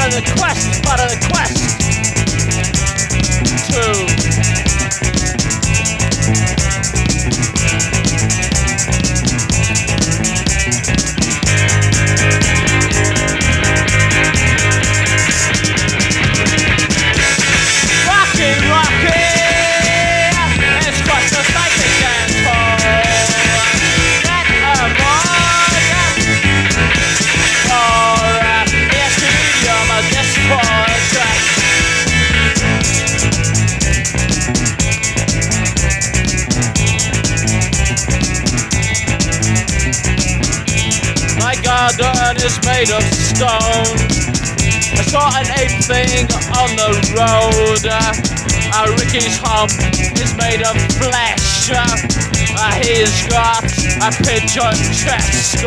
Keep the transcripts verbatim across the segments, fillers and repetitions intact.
of the quest, part of the quest. Two. Garden is made of stone. I saw an ape thing on the road. Uh, Ricky's hump is made of flesh. Uh, he's got a pigeon chest.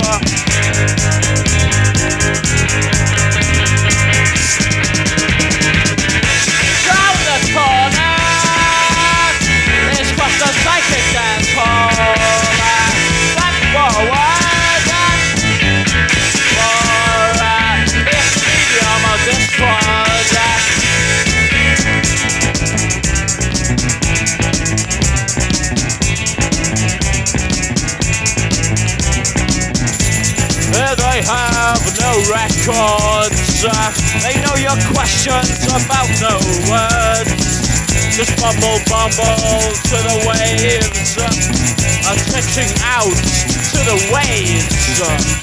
Round the corner is just a psychic dance hall. That forward. They have no records. Uh, they know your questions about no words. Just bumble, bumble to the waves. Uh, are pitching out to the waves.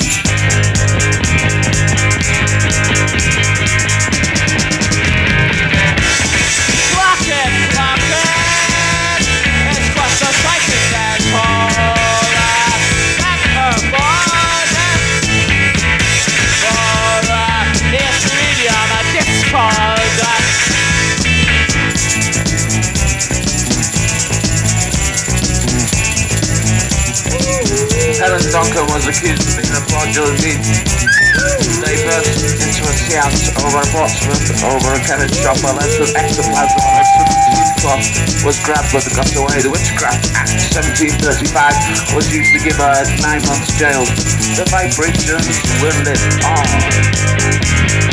Clock it, clock it. It's just a psychic dance hall. Helen Duncan was accused of being a fraudulent lead. They burst into a seance over a Portsmouth, over a chemist shop, a length of ectoplasm on a seventeen cloth was grabbed but got away. The Witchcraft Act seventeen thirty-five was used to give her nine months jail. The vibrations will live on.